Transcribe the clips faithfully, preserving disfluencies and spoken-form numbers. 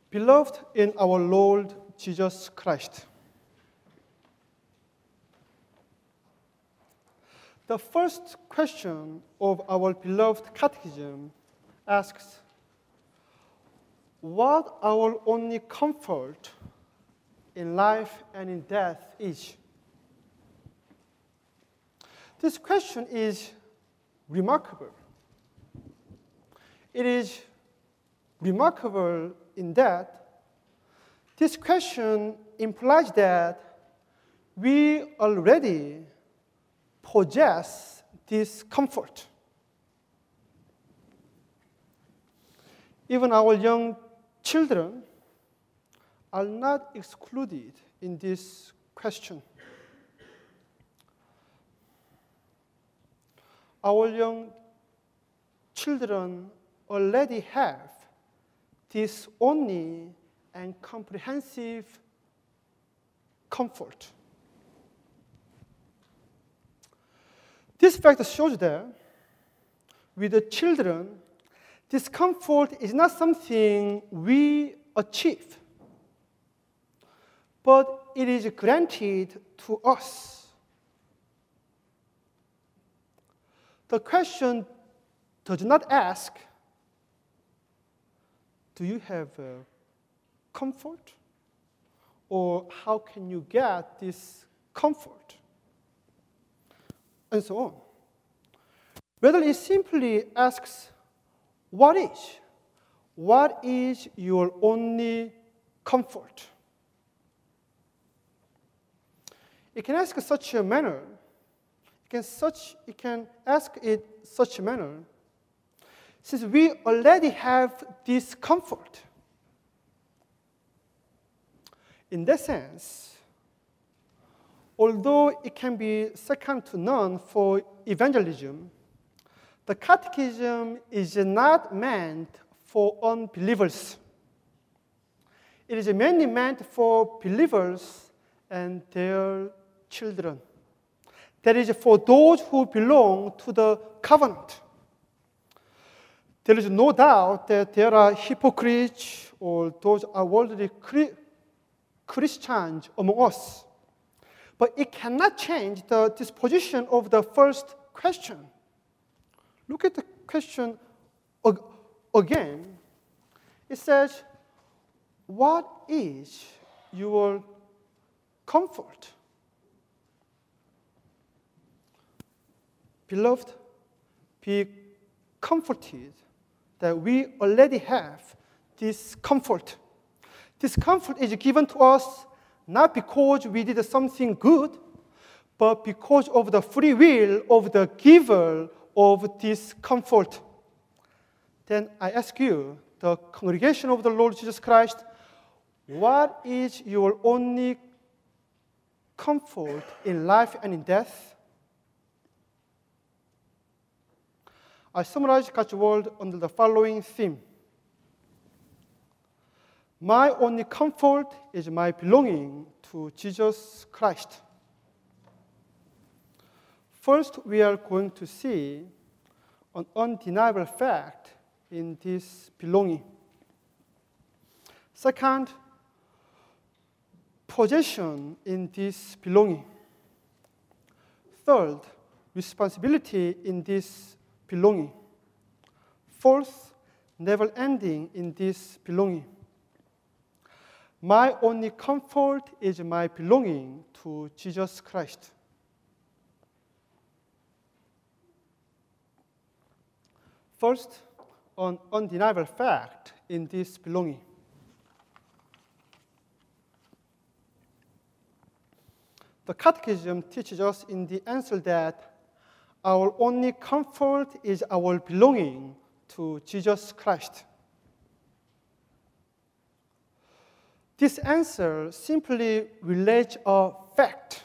Beloved in our Lord Jesus Christ, the first question of our beloved catechism asks, what our only comfort in life and in death is? This question is remarkable. It is remarkable in that this question implies that we already possess this comfort. Even our young children are not excluded in this question. Our young children already have this only and comprehensive comfort. This fact shows that with the children, this comfort is not something we achieve, but it is granted to us. The question does not ask, do you have uh, comfort? Or how can you get this comfort? And so on. Rather, it simply asks, what is? What is your only comfort? It can ask such a manner. It can, such, it can ask it such a manner. Since we already have this comfort. In that sense, although it can be second to none for evangelism, the catechism is not meant for unbelievers. It is mainly meant for believers and their children. That is for those who belong to the covenant. There is no doubt that there are hypocrites or those are worldly Christians among us. But it cannot change the disposition of the first question. Look at the question again. It says, what is your comfort? Beloved, be comforted that we already have this comfort. This comfort is given to us not because we did something good, but because of the free will of the giver of this comfort. Then I ask you, the congregation of the Lord Jesus Christ, what is your only comfort in life and in death? I summarize God's word under the following theme. My only comfort is my belonging to Jesus Christ. First, we are going to see an undeniable fact in this belonging. Second, possession in this belonging. Third, responsibility in this belonging. Fourth, never ending in this belonging. My only comfort is my belonging to Jesus Christ. First, an undeniable fact in this belonging. The Catechism teaches us in the answer that our only comfort is our belonging to Jesus Christ. This answer simply relates a fact.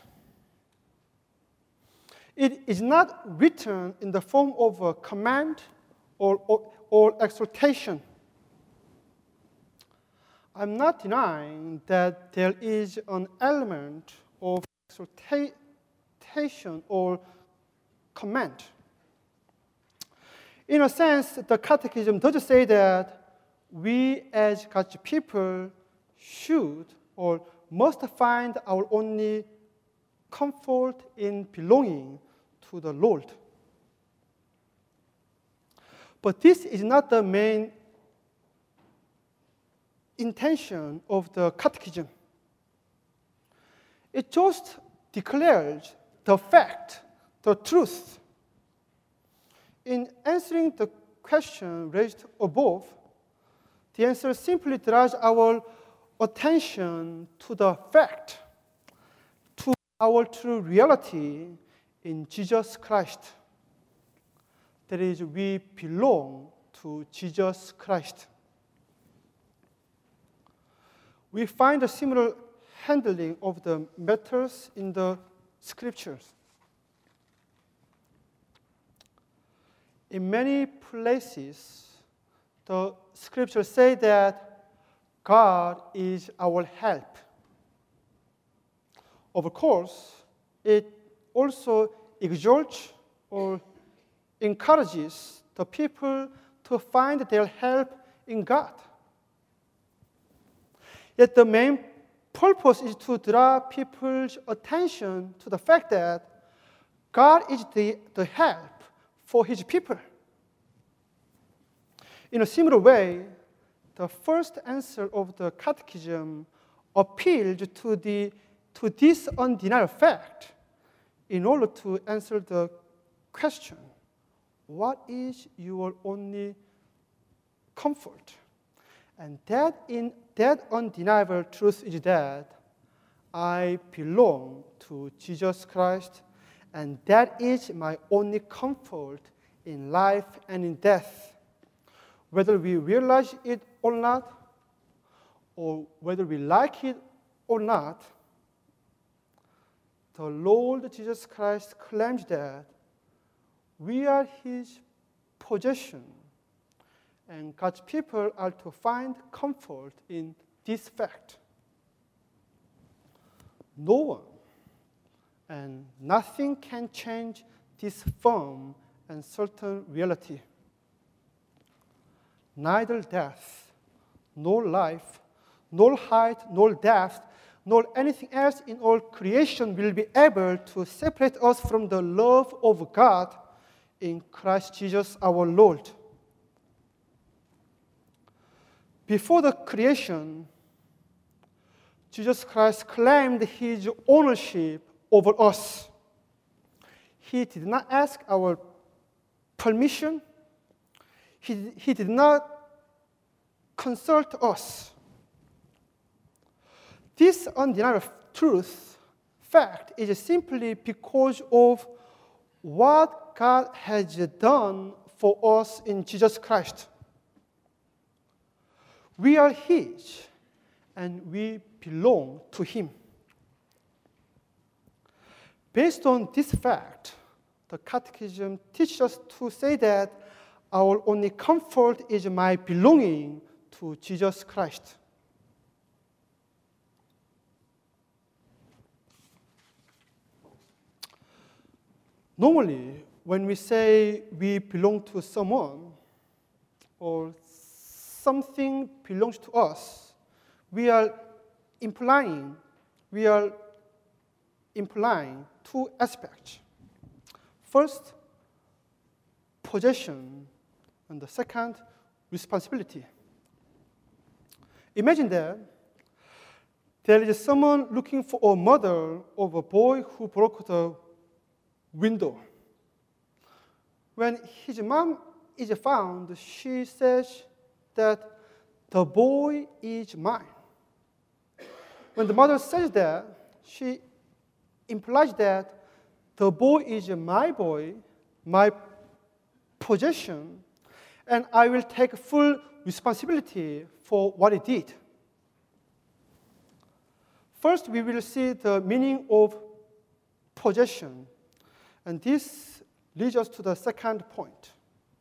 It is not written in the form of a command or, or, or exhortation. I'm not denying that there is an element of exhortation or command. In a sense, the Catechism does say that we as God's people should or must find our only comfort in belonging to the Lord. But this is not the main intention of the catechism. It just declares the fact, the truth. In answering the question raised above, the answer simply draws our attention to the fact, to our true reality in Jesus Christ. That is, we belong to Jesus Christ. We find a similar handling of the matters in the scriptures. In many places, the scriptures say that God is our help. Of course, it also exhorts or encourages the people to find their help in God. Yet the main purpose is to draw people's attention to the fact that God is the, the help for his people. In a similar way, the first answer of the catechism appealed to, the, to this undeniable fact in order to answer the question, what is your only comfort? And that, in, that undeniable truth is that I belong to Jesus Christ, and that is my only comfort in life and in death. Whether we realize it or not, or whether we like it or not, the Lord Jesus Christ claims that we are his possession, and God's people are to find comfort in this fact. No one and nothing can change this firm and certain reality. Neither death, nor life, nor height, nor depth, nor anything else in all creation will be able to separate us from the love of God in Christ Jesus our Lord. Before the creation, Jesus Christ claimed his ownership over us. He did not ask our permission. He, he did not consult us. This undeniable truth, fact, is simply because of what God has done for us in Jesus Christ. We are his, and we belong to him. Based on this fact, the Catechism teaches us to say that our only comfort is my belonging to Jesus Christ. Normally, when we say we belong to someone or something belongs to us, we are implying, we are implying two aspects. First, possession, and the second, responsibility. Imagine that there is someone looking for a mother of a boy who broke the window. When his mom is found, she says that the boy is mine. When the mother says that, she implies that the boy is my boy, my possession, and I will take full responsibility for what he did. First, we will see the meaning of possession, and this leads us to the second point.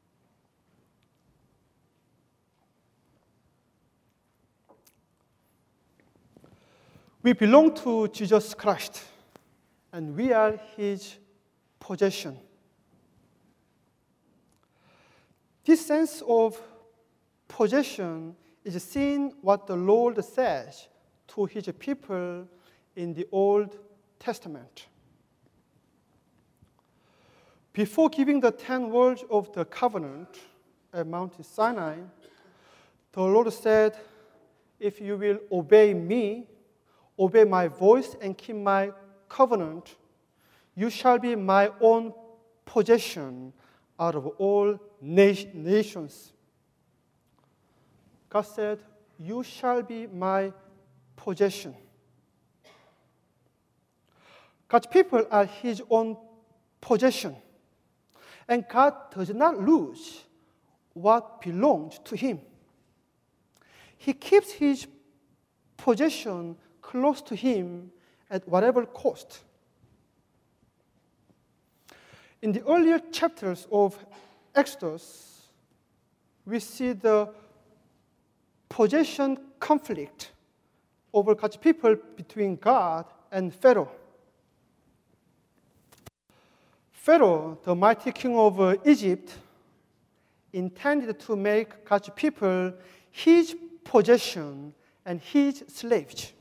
We belong to Jesus Christ, and we are his possession. This sense of possession is seeing what the Lord says to his people in the Old Testament. Before giving the ten words of the covenant at Mount Sinai, the Lord said, if you will obey me, obey my voice and keep my covenant, you shall be my own possession out of all na- nations. God said, you shall be my possession. God's people are his own possession. And God does not lose what belongs to him. He keeps his possession close to him at whatever cost. In the earlier chapters of Exodus, we see the possession conflict over God's people between God and Pharaoh. Pharaoh, the mighty king of Egypt, intended to make God's people his possession and his slaves.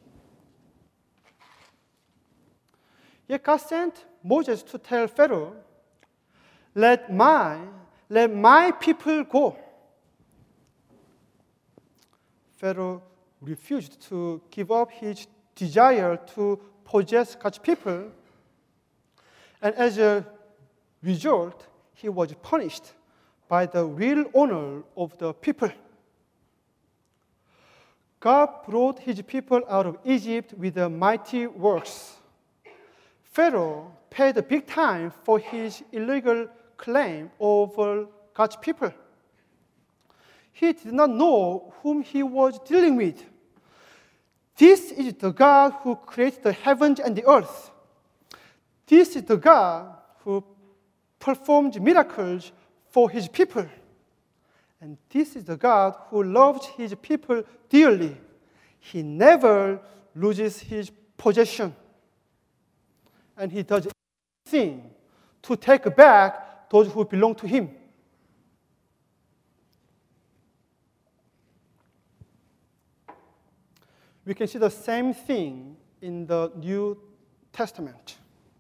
Yet God sent Moses to tell Pharaoh, let my, let my people go. Pharaoh refused to give up his desire to possess God's people, and as a result, he was punished by the real owner of the people. God brought his people out of Egypt with the mighty works. Pharaoh paid a big time for his illegal claim over God's people. He did not know whom he was dealing with. This is the God who created the heavens and the earth. This is the God who performed miracles for his people. And this is the God who loves his people dearly. He never loses his possession. And he does everything to take back those who belong to him. We can see the same thing in the New Testament.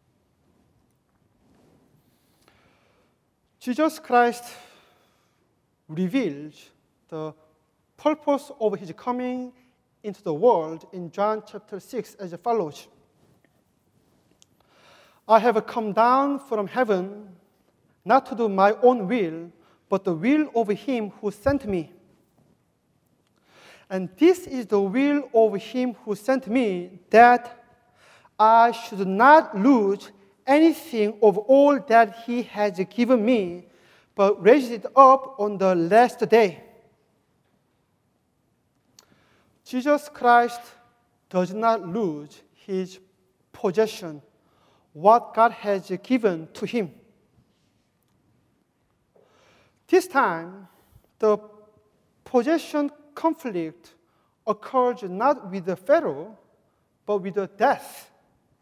Jesus Christ reveals the purpose of his coming into the world in John chapter six as follows. I have come down from heaven not to do my own will, but the will of him who sent me. And this is the will of him who sent me, that I should not lose anything of all that he has given me, but raise it up on the last day. Jesus Christ does not lose his possession, what God has given to him. This time, the possession conflict occurs not with the Pharaoh, but with the death.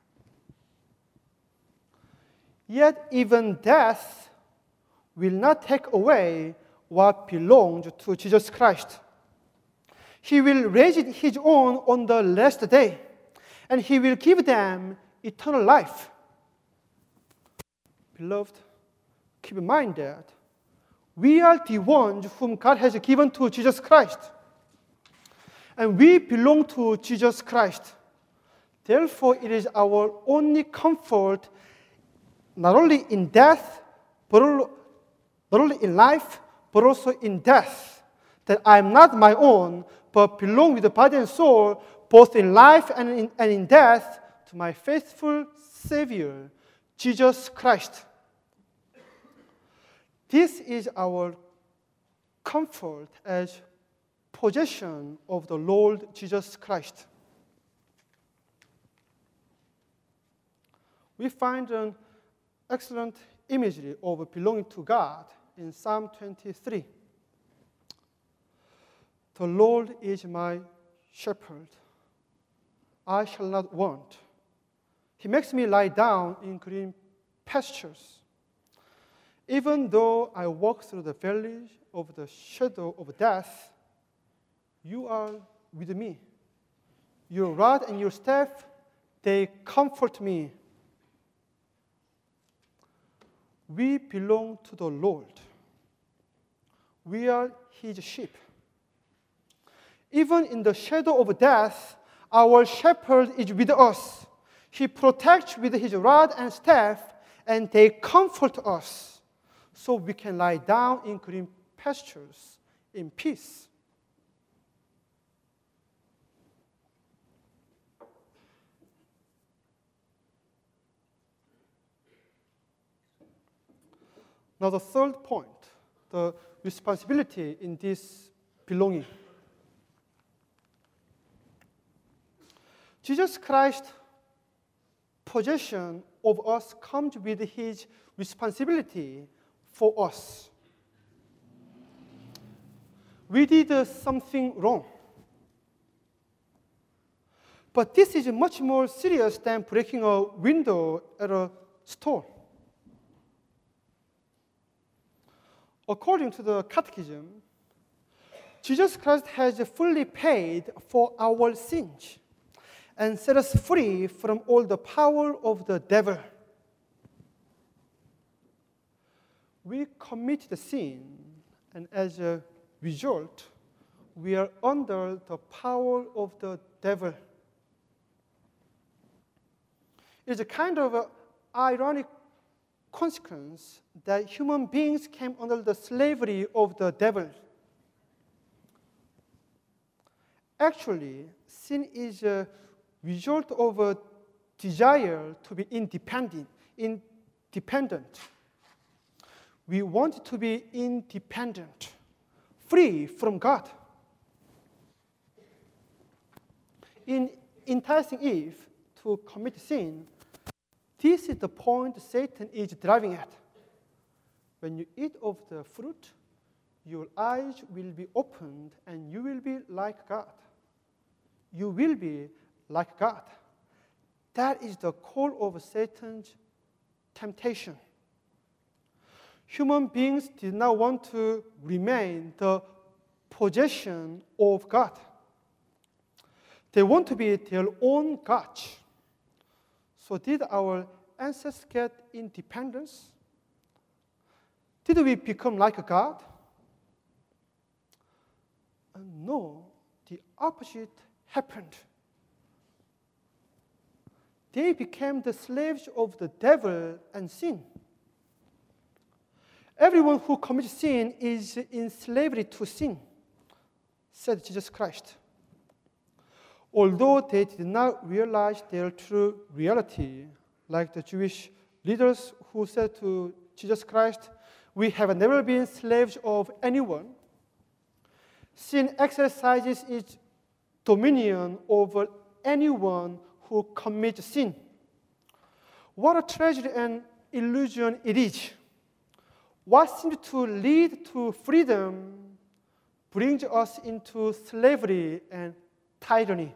Yet even death will not take away what belongs to Jesus Christ. He will raise it his own on the last day, and he will give them eternal life. Beloved, keep in mind that we are the ones whom God has given to Jesus Christ. And we belong to Jesus Christ. Therefore, it is our only comfort, not only in death, but not only in life, but also in death, that I am not my own, but belong with the body and soul, both in life and in, and in death, to my faithful Savior, Jesus Christ. This is our comfort as possession of the Lord Jesus Christ. We find an excellent imagery of belonging to God in Psalm twenty-three. The Lord is my shepherd. I shall not want. He makes me lie down in green pastures. Even though I walk through the valley of the shadow of death, you are with me. Your rod and your staff, they comfort me. We belong to the Lord. We are his sheep. Even in the shadow of death, our shepherd is with us. He protects with his rod and staff, and they comfort us so we can lie down in green pastures in peace. Now the third point, the responsibility in this belonging. Jesus Christ's possession of us comes with his responsibility for us. We did something wrong. But this is much more serious than breaking a window at a store. According to the Catechism, Jesus Christ has fully paid for our sins and set us free from all the power of the devil. We commit the sin, and as a result, we are under the power of the devil. It's a kind of a ironic consequence that human beings came under the slavery of the devil. Actually, sin is a result of a desire to be independent. independent. We want to be independent, free from God. In enticing Eve to commit sin, this is the point Satan is driving at. When you eat of the fruit, your eyes will be opened and you will be like God. You will be like God. That is the core of Satan's temptation. Human beings did not want to remain the possession of God. They want to be their own gods. So did our ancestors get independence? Did we become like a God? Uh, no, the opposite happened. They became the slaves of the devil and sin. Everyone who commits sin is in slavery to sin, said Jesus Christ. Although they did not realize their true reality, like the Jewish leaders who said to Jesus Christ, "We have never been slaves of anyone," sin exercises its dominion over anyone who commits sin. What a tragedy and illusion it is. What seemed to lead to freedom brings us into slavery and tyranny.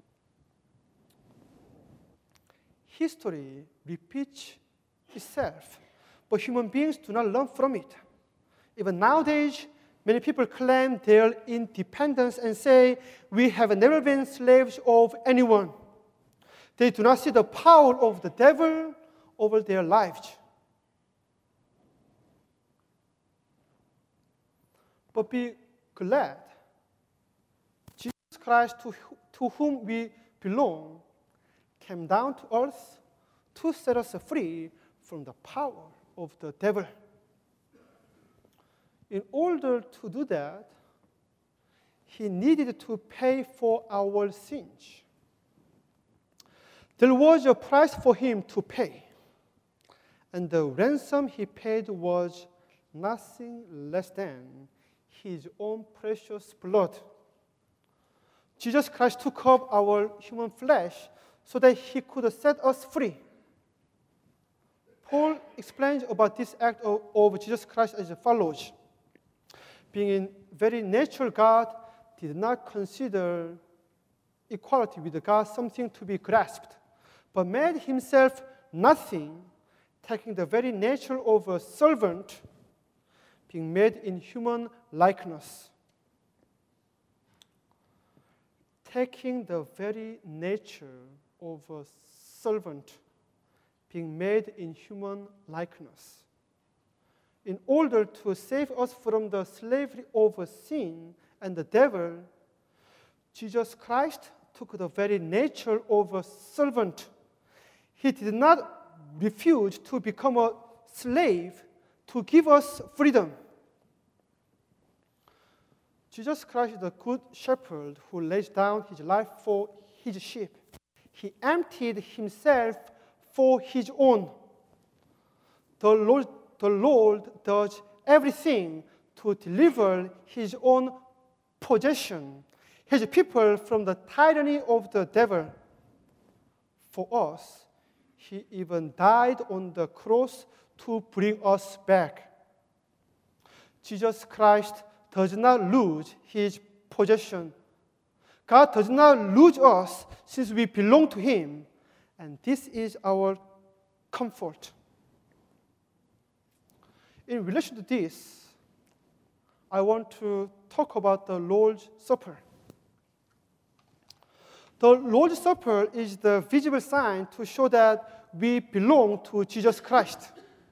History repeats itself, but human beings do not learn from it. Even nowadays, many people claim their independence and say, "We have never been slaves of anyone." They do not see the power of the devil over their lives. But be glad, Jesus Christ, to, to whom we belong, came down to earth to set us free from the power of the devil. In order to do that, he needed to pay for our sins. There was a price for him to pay, and the ransom he paid was nothing less than his own precious blood. Jesus Christ took up our human flesh so that he could set us free. Paul explains about this act of, of Jesus Christ as follows. Being a very natural God, did not consider equality with God something to be grasped, but made himself nothing, taking the very nature of a servant, being made in human likeness. taking the very nature of a servant, being made in human likeness. In order to save us from the slavery of sin and the devil, Jesus Christ took the very nature of a servant. He did not refuse to become a slave to give us freedom. Jesus Christ is the good shepherd who lays down his life for his sheep. He emptied himself for his own. The Lord, the Lord does everything to deliver his own possession, his people from the tyranny of the devil. For us, he even died on the cross to bring us back. Jesus Christ does not lose his possession. God does not lose us since we belong to him, and this is our comfort. In relation to this, I want to talk about the Lord's Supper. The Lord's Supper is the visible sign to show that we belong to Jesus Christ.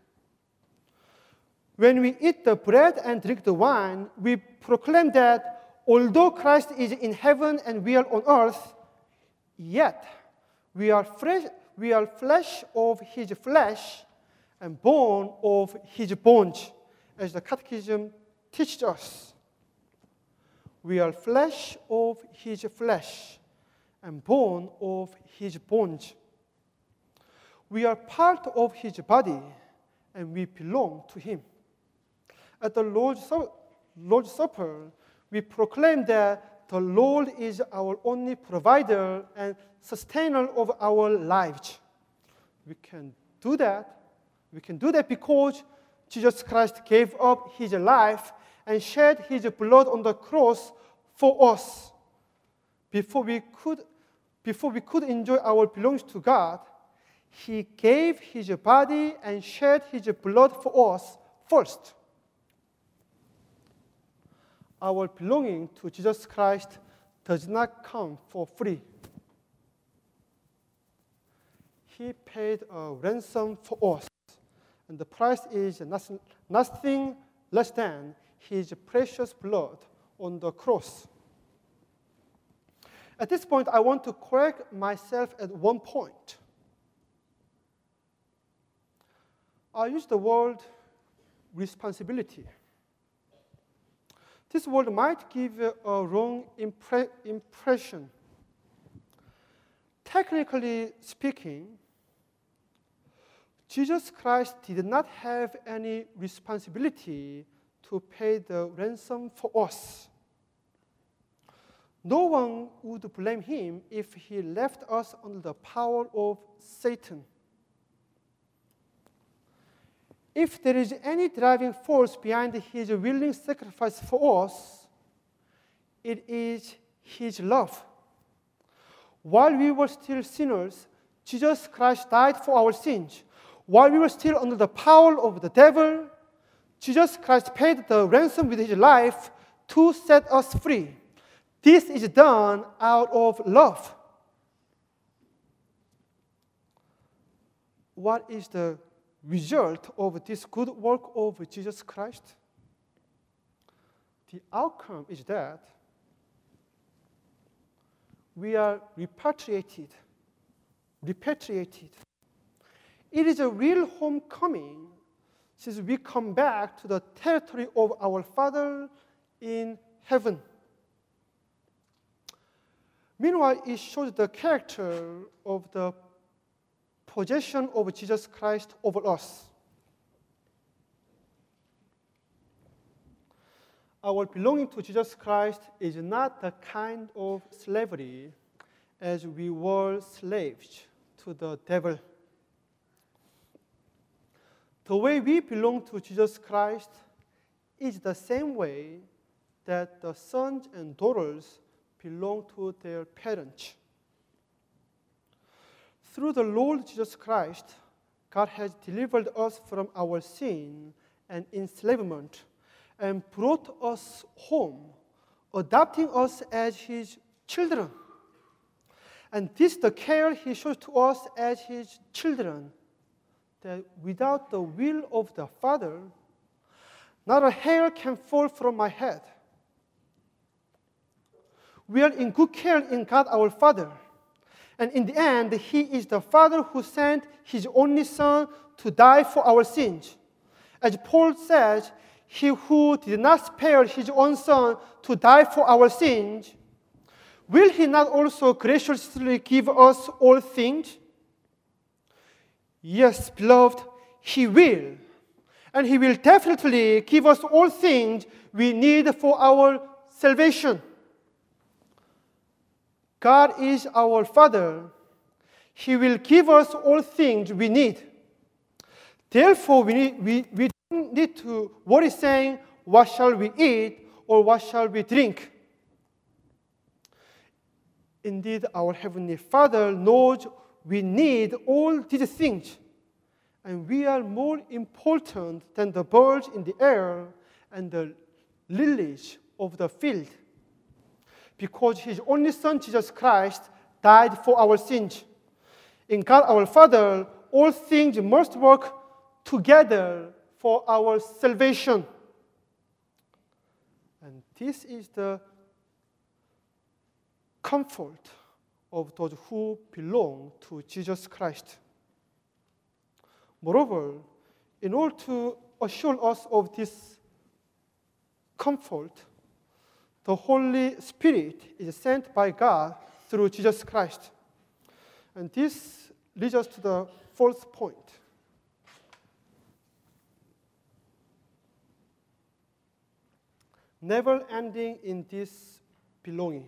When we eat the bread and drink the wine, we proclaim that although Christ is in heaven and we are on earth, yet we are, fresh, we are flesh of his flesh and bone of his bones, as the Catechism teaches us. We are flesh of his flesh and bone of his bones. We are part of his body, and we belong to him. At the Lord's, Lord's Supper, we proclaim that the Lord is our only provider and sustainer of our lives. We can do that. We can do that because Jesus Christ gave up his life and shed his blood on the cross for us. Before we could, before we could enjoy our belongings to God, he gave his body and shed his blood for us first. Our belonging to Jesus Christ does not come for free. He paid a ransom for us, and the price is nothing, nothing less than his precious blood on the cross. At this point, I want to correct myself at one point. I use the word responsibility. This word might give a wrong impre- impression. Technically speaking, Jesus Christ did not have any responsibility to pay the ransom for us. No one would blame him if he left us under the power of Satan. If there is any driving force behind his willing sacrifice for us, it is his love. While we were still sinners, Jesus Christ died for our sins. While we were still under the power of the devil, Jesus Christ paid the ransom with his life to set us free. This is done out of love. What is the result of this good work of Jesus Christ? The outcome is that we are repatriated. Repatriated. It is a real homecoming since we come back to the territory of our Father in heaven. Meanwhile, it shows the character of the possession of Jesus Christ over us. Our belonging to Jesus Christ is not the kind of slavery as we were slaves to the devil. The way we belong to Jesus Christ is the same way that the sons and daughters belong to their parents. Through the Lord Jesus Christ, God has delivered us from our sin and enslavement and brought us home, adopting us as his children. And this is the care he shows to us as his children, that without the will of the Father, not a hair can fall from my head. We are in good care in God our Father. And in the end, he is the Father who sent his only Son to die for our sins. As Paul says, he who did not spare his own Son to die for our sins, will he not also graciously give us all things? Yes, beloved, he will. And he will definitely give us all things we need for our salvation. God is our Father. He will give us all things we need. Therefore, we, need, we, we don't need to worry saying, what shall we eat or what shall we drink? Indeed, our Heavenly Father knows we need all these things, and we are more important than the birds in the air and the lilies of the field, because his only Son, Jesus Christ, died for our sins. In God our Father, all things must work together for our salvation. And this is the comfort of those who belong to Jesus Christ. Moreover, in order to assure us of this comfort, the Holy Spirit is sent by God through Jesus Christ. And this leads us to the fourth point. Never ending in this belonging.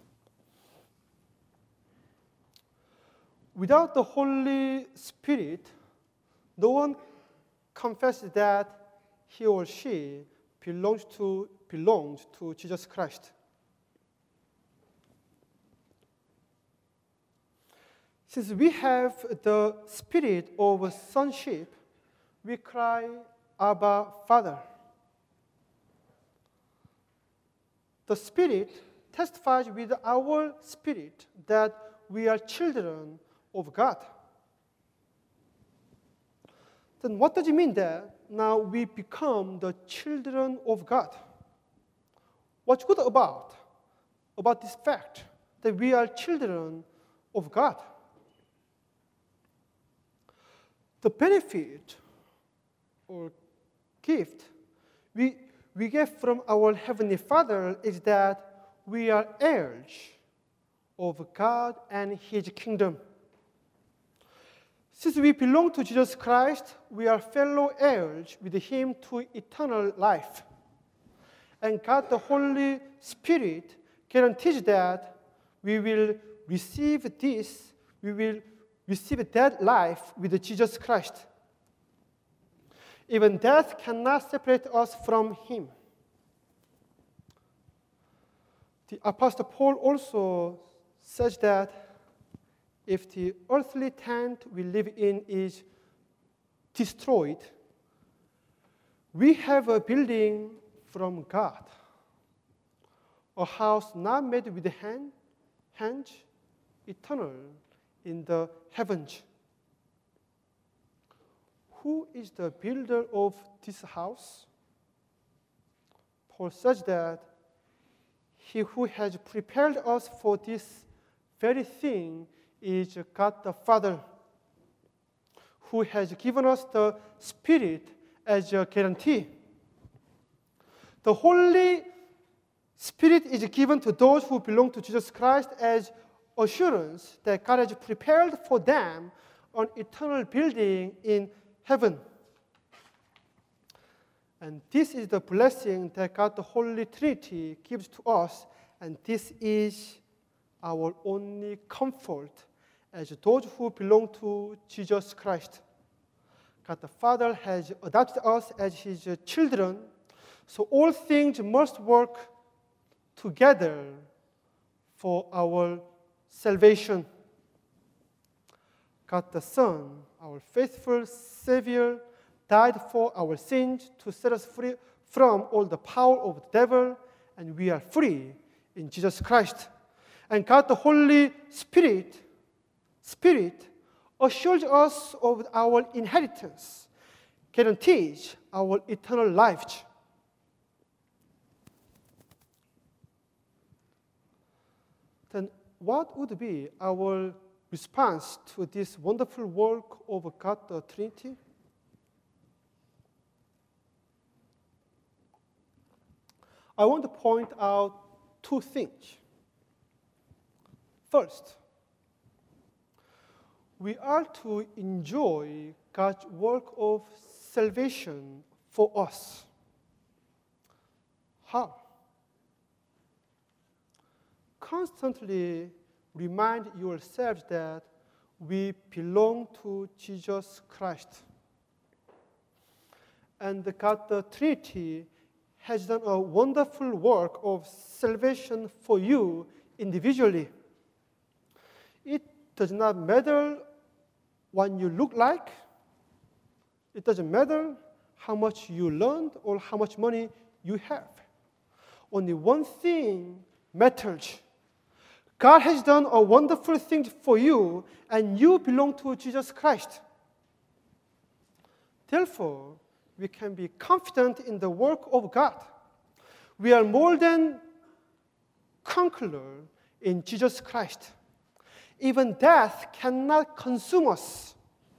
Without the Holy Spirit, no one confesses that he or she belongs to, belongs to Jesus Christ. Since we have the spirit of sonship, we cry, Abba, Father. The Spirit testifies with our spirit that we are children of God. Then what does it mean that now we become the children of God? What's good about, about this fact that we are children of God? The benefit or gift we, we get from our Heavenly Father is that we are heirs of God and his kingdom. Since we belong to Jesus Christ, we are fellow heirs with him to eternal life. And God, the Holy Spirit, guarantees that we will receive this, we will receive that life with Jesus Christ. Even death cannot separate us from him. The Apostle Paul also says that if the earthly tent we live in is destroyed, we have a building from God, a house not made with hand, hands, eternal in the heavens. Who is the builder of this house? Paul says that he who has prepared us for this very thing is God the Father, who has given us the Spirit as a guarantee. The Holy Spirit is given to those who belong to Jesus Christ as assurance that God has prepared for them an eternal building in heaven. And this is the blessing that God the Holy Trinity gives to us, and this is our only comfort as those who belong to Jesus Christ. God the Father has adopted us as his children, so all things must work together for our salvation. God the Son, our faithful Savior, died for our sins to set us free from all the power of the devil, and we are free in Jesus Christ. And God the Holy Spirit, Spirit assures us of our inheritance, guarantees our eternal life. Then what would be our response to this wonderful work of God the Trinity? I want to point out two things. First, we are to enjoy God's work of salvation for us. How? Constantly remind yourselves that we belong to Jesus Christ. And God the Trinity has done a wonderful work of salvation for you individually. It does not matter what you look like. It doesn't matter how much you learned or how much money you have. Only one thing matters. God has done a wonderful thing for you, and you belong to Jesus Christ. Therefore, we can be confident in the work of God. We are more than conquerors in Jesus Christ. Even death cannot consume us.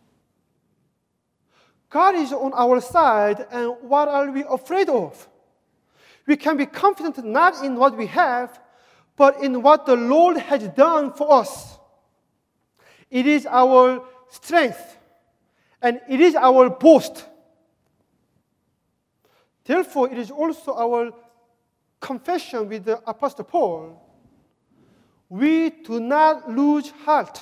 God is on our side, and what are we afraid of? We can be confident not in what we have, but in what the Lord has done for us. It is our strength, and it is our boast. Therefore, it is also our confession with the Apostle Paul. We do not lose heart.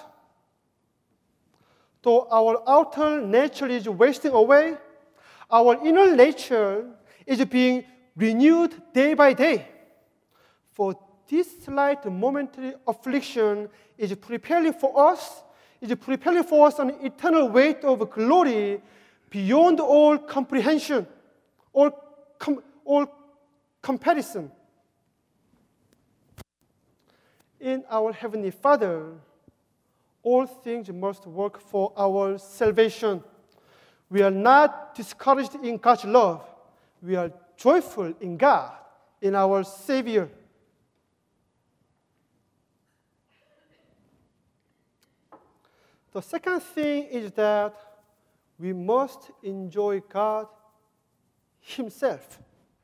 Though our outer nature is wasting away, our inner nature is being renewed day by day. For this slight momentary affliction is preparing for us, is preparing for us an eternal weight of glory beyond all comprehension, all, com- all comparison. In our Heavenly Father, all things must work for our salvation. We are not discouraged in God's love. We are joyful in God, in our Savior. The second thing is that we must enjoy God Himself.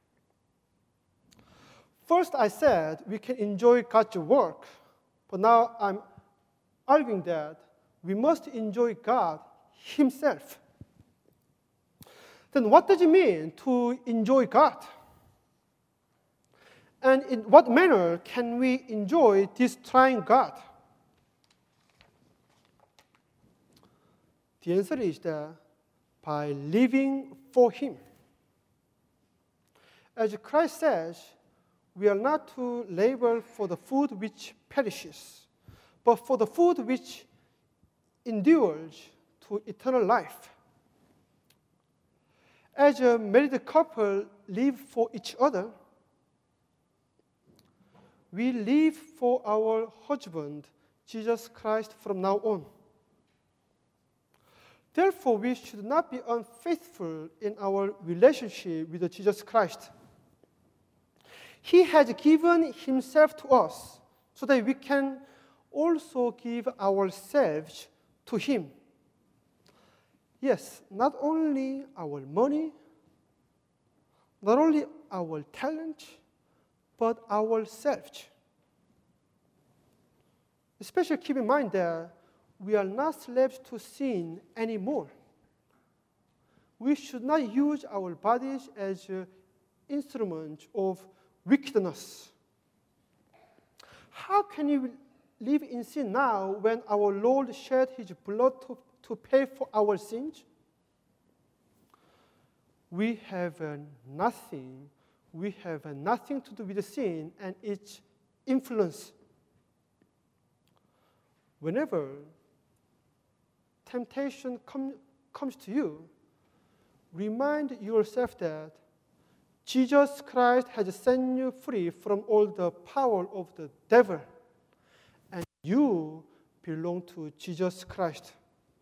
First, I said we can enjoy God's work, but now I'm arguing that we must enjoy God Himself. Then what does it mean to enjoy God? And in what manner can we enjoy this triune God? The answer is that by living for Him. As Christ says, we are not to labor for the food which perishes, but for the food which endures to eternal life. As a married couple live for each other, we live for our husband, Jesus Christ, from now on. Therefore, we should not be unfaithful in our relationship with Jesus Christ. He has given Himself to us so that we can also give ourselves to Him. Yes, not only our money, not only our talent, but ourselves. Especially keep in mind that we are not slaves to sin anymore. We should not use our bodies as an instrument of wickedness. How can you live in sin now when our Lord shed His blood to, to pay for our sins? We have uh, nothing, we have uh, nothing to do with the sin and its influence. Whenever temptation com- comes to you, remind yourself that Jesus Christ has set you free from all the power of the devil. you belong to Jesus Christ.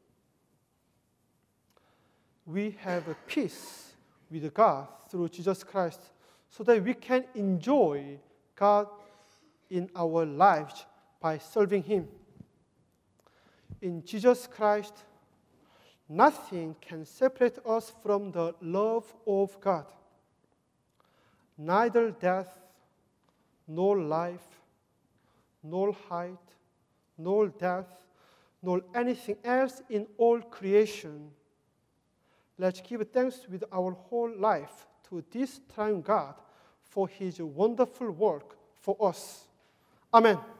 We have a peace with God through Jesus Christ so that we can enjoy God in our lives by serving Him. In Jesus Christ, nothing can separate us from the love of God. Neither death, nor life, nor height, nor depth, nor anything else in all creation. Let's give thanks with our whole life to this triune God for His wonderful work for us. Amen.